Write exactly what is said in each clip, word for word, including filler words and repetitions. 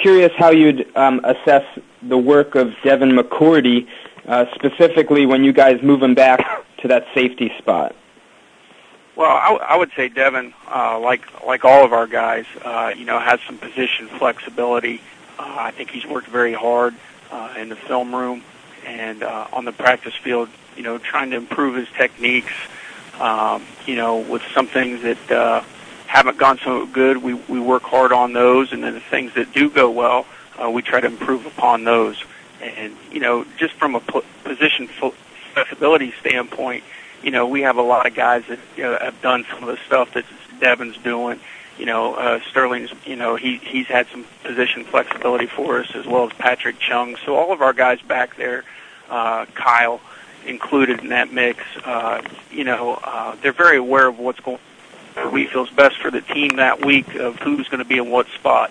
curious how you'd um, assess the work of Devin McCourty, uh, specifically when you guys move him back to that safety spot. Well, I, I would say Devin, uh, like like all of our guys, uh, you know, has some position flexibility. Uh, I think he's worked very hard uh, in the film room and uh, on the practice field, you know, trying to improve his techniques. Um, you know, with some things that uh, haven't gone so good, we, we work hard on those, and then the things that do go well, uh, we try to improve upon those. And, you know, just from a po- position flexibility standpoint, you know, we have a lot of guys that you know, have done some of the stuff that Devin's doing. You know, uh, Sterling's, you know, he he's had some position flexibility for us, as well as Patrick Chung. So all of our guys back there, uh, Kyle included in that mix, uh, you know, uh, they're very aware of what's going on, what we feels best for the team that week, of who's going to be in what spot.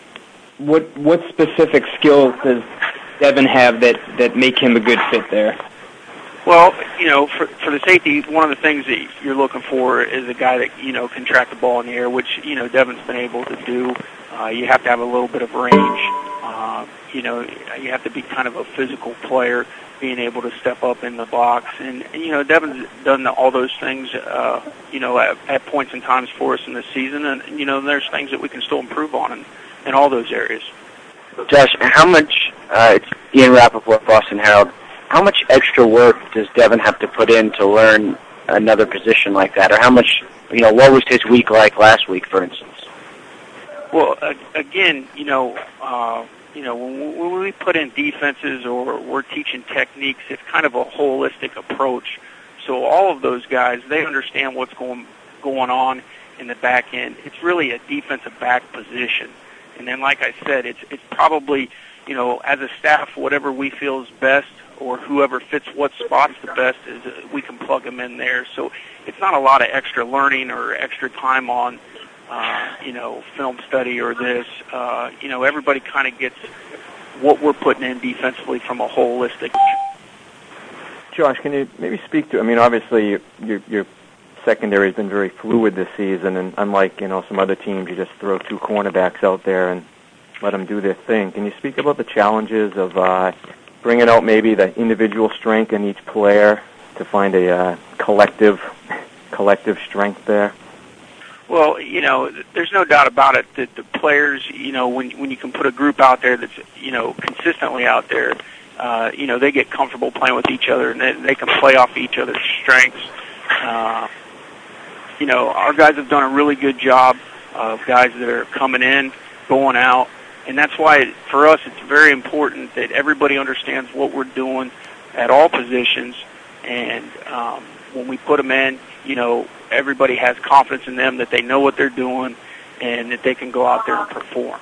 What what specific skills does Devin have that, that make him a good fit there? Well, you know, for for the safety, one of the things that you're looking for is a guy that, you know, can track the ball in the air, which, you know, Devin's been able to do. Uh, you have to have a little bit of range. Uh, you know, you have to be kind of a physical player, being able to step up in the box. And, and you know, Devin's done all those things, uh, you know, at, at points and times for us in this season. And, you know, there's things that we can still improve on in, in all those areas. Josh, how much, uh, it's Ian Rappaport, Boston Herald, how much extra work does Devin have to put in to learn another position like that? Or how much, you know, what was his week like last week, for instance? Well, uh, again, you know, uh, you know, when, when we put in defenses or we're teaching techniques, it's kind of a holistic approach. So all of those guys, they understand what's going going on in the back end. It's really a defensive back position. And then, like I said, it's it's probably, you know, as a staff, whatever we feel is best, or whoever fits what spots the best, is uh, we can plug them in there. So it's not a lot of extra learning or extra time on, uh, you know, film study or this. Uh, you know, everybody kind of gets what we're putting in defensively from a holistic. Josh, can you maybe speak to, I mean, obviously your, your, your secondary has been very fluid this season, and unlike, you know, some other teams, you just throw two cornerbacks out there and let them do their thing. Can you speak about the challenges of uh, bringing out maybe the individual strength in each player to find a uh, collective collective strength there? Well, you know, there's no doubt about it that the players, you know, when when you can put a group out there that's, you know, consistently out there, uh, you know, they get comfortable playing with each other, and they, they can play off each other's strengths. Uh, you know, our guys have done a really good job of guys that are coming in, going out, and that's why, for us, it's very important that everybody understands what we're doing at all positions, and um, when we put them in, you know, everybody has confidence in them that they know what they're doing and that they can go out there and perform.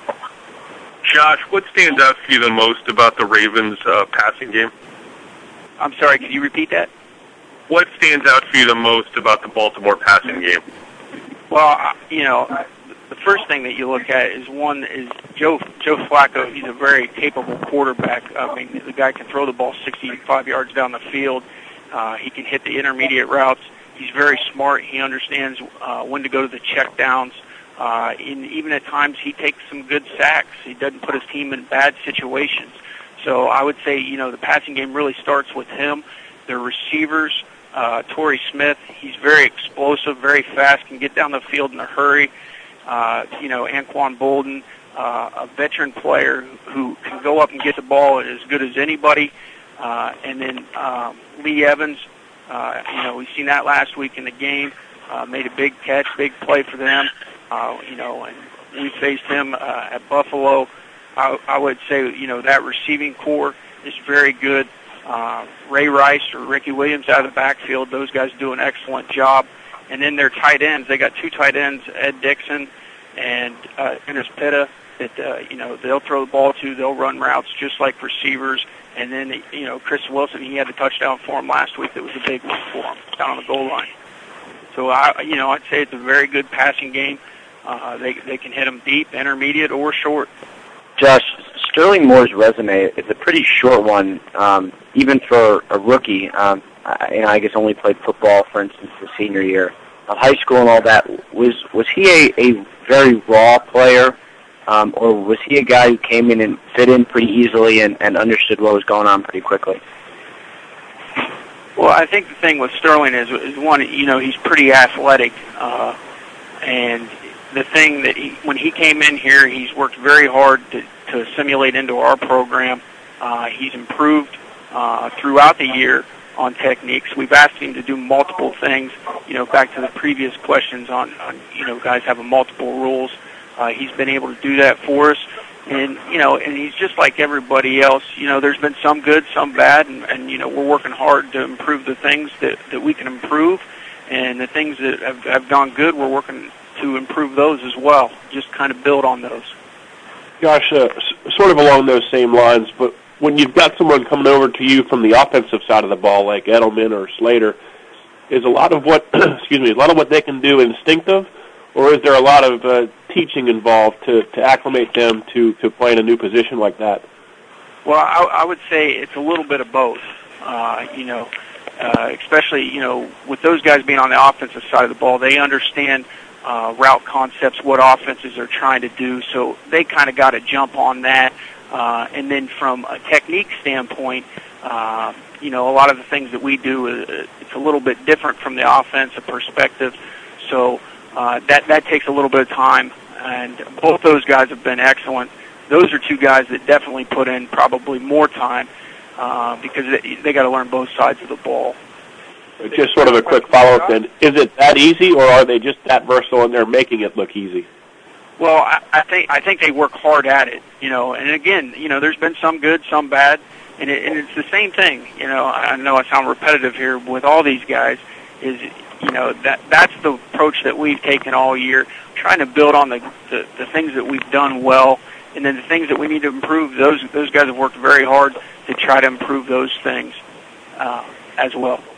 Josh, what stands out to you the most about the Ravens' uh, passing game? I'm sorry, could you repeat that? What stands out for you the most about the Baltimore passing game? Well, you know, the first thing that you look at is one is Joe Joe Flacco. He's a very capable quarterback. I mean, the guy can throw the ball sixty-five yards down the field. Uh, he can hit the intermediate routes. He's very smart. He understands uh, when to go to the check downs. Uh, in, even at times, he takes some good sacks. He doesn't put his team in bad situations. So I would say, you know, the passing game really starts with him. The receivers, uh, Torrey Smith, he's very explosive, very fast, can get down the field in a hurry. Uh, you know, Anquan Bolden, uh, a veteran player who can go up and get the ball as good as anybody. Uh, and then um, Lee Evans, uh, you know, we've seen that last week in the game, uh, made a big catch, big play for them. Uh, you know, and we faced him uh, at Buffalo. I, I would say, you know, that receiving core is very good. Uh, Ray Rice or Ricky Williams out of the backfield, those guys do an excellent job. And then their tight ends, they got two tight ends, Ed Dixon and uh, Ennis Pitta, that, uh, you know, they'll throw the ball to, they'll run routes just like receivers. And then, you know, Chris Wilson, he had the touchdown for him last week that was a big one for him down on the goal line. So, I, you know, I'd say it's a very good passing game. Uh, they they can hit them deep, intermediate, or short. Josh, Sterling Moore's resume is a pretty short one, um, even for a rookie. Um, I, you know, I guess only played football, for instance, the senior year of high school and all that. Was was he a, a very raw player um, or was he a guy who came in and fit in pretty easily and, and understood what was going on pretty quickly? Well, I think the thing with Sterling is, is one, you know, he's pretty athletic, uh, and the thing that he, when he came in here, he's worked very hard to, to assimilate into our program. Uh, he's improved uh, throughout the year on techniques. We've asked him to do multiple things, you know, back to the previous questions on, on you know, guys having multiple rules. Uh, he's been able to do that for us. And, you know, and he's just like everybody else. You know, there's been some good, some bad, and, and you know, we're working hard to improve the things that, that we can improve. And the things that have, have gone good, we're working to improve those as well, just kind of build on those. Josh, uh, s- sort of along those same lines, but when you've got someone coming over to you from the offensive side of the ball, like Edelman or Slater, is a lot of what, excuse me, a lot of what they can do instinctive, or is there a lot of uh, teaching involved to, to acclimate them to, to play in a new position like that? Well, I, I would say it's a little bit of both. Uh, you know, uh, especially you know with those guys being on the offensive side of the ball, they understand uh, route concepts, what offenses are trying to do, so they kind of got to jump on that. Uh, and then from a technique standpoint, uh, you know, a lot of the things that we do, uh, it's a little bit different from the offensive perspective. So uh, that that takes a little bit of time, and both those guys have been excellent. Those are two guys that definitely put in probably more time uh, because they, they got to learn both sides of the ball. Just sort of a quick follow-up then. Is it that easy, or are they just that versatile and they're making it look easy? Well, I, I think I think they work hard at it, you know. And again, you know, there's been some good, some bad, and, it, and it's the same thing. You know, I know I sound repetitive here with all these guys. Is you know that that's the approach that we've taken all year, trying to build on the the, the things that we've done well, and then the things that we need to improve. Those those guys have worked very hard to try to improve those things uh, as well.